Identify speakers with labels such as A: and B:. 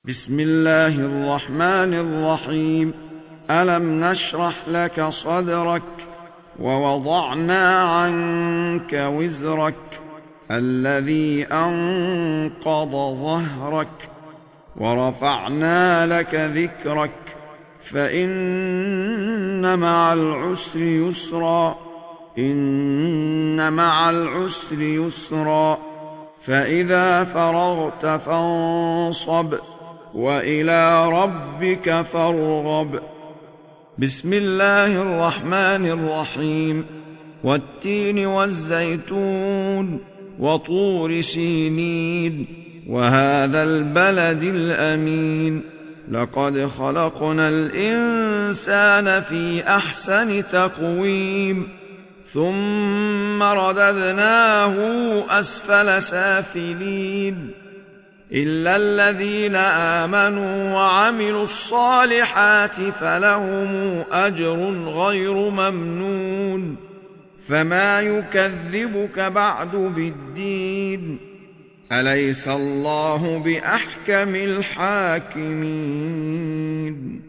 A: بسم الله الرحمن الرحيم. ألم نشرح لك صدرك ووضعنا عنك وزرك الذي أنقض ظهرك ورفعنا لك ذكرك فإن مع العسر يسرا إن مع العسر يسرا فإذا فرغت فانصب وإلى ربك فارغب. بسم الله الرحمن الرحيم. والتين والزيتون وطور سينين وهذا البلد الأمين لقد خلقنا الإنسان في أحسن تقويم ثم رددناه أسفل سافلين إلا الذين آمنوا وعملوا الصالحات فلهم أجر غير ممنون. فما يكذبك بعد بالدين؟ أليس الله بأحكم الحاكمين؟